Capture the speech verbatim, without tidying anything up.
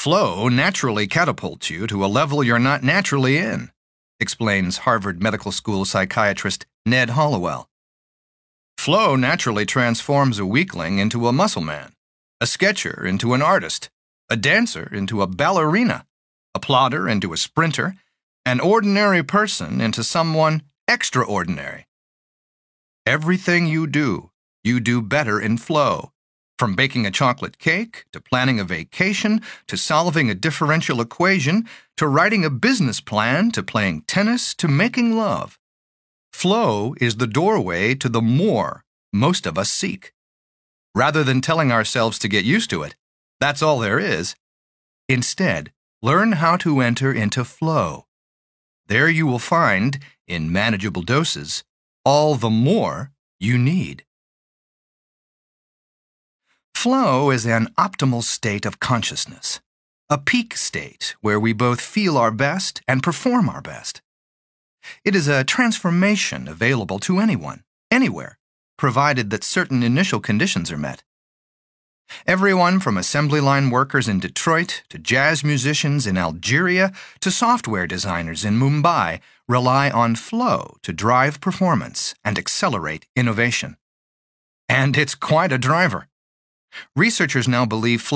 Flow naturally catapults you to a level you're not naturally in, explains Harvard Medical School psychiatrist Ned Hollowell. Flow naturally transforms a weakling into a muscle man, a sketcher into an artist, a dancer into a ballerina, a plodder into a sprinter, an ordinary person into someone extraordinary. Everything you do, you do better in flow. From baking a chocolate cake, to planning a vacation, to solving a differential equation, to writing a business plan, to playing tennis, to making love. Flow is the doorway to the more most of us seek. Rather than telling ourselves to get used to it, that's all there is. Instead, learn how to enter into flow. There you will find, in manageable doses, all the more you need. Flow is an optimal state of consciousness, a peak state where we both feel our best and perform our best. It is a transformation available to anyone, anywhere, provided that certain initial conditions are met. Everyone from assembly line workers in Detroit to jazz musicians in Algeria to software designers in Mumbai rely on flow to drive performance and accelerate innovation. And it's quite a driver. Researchers now believe flow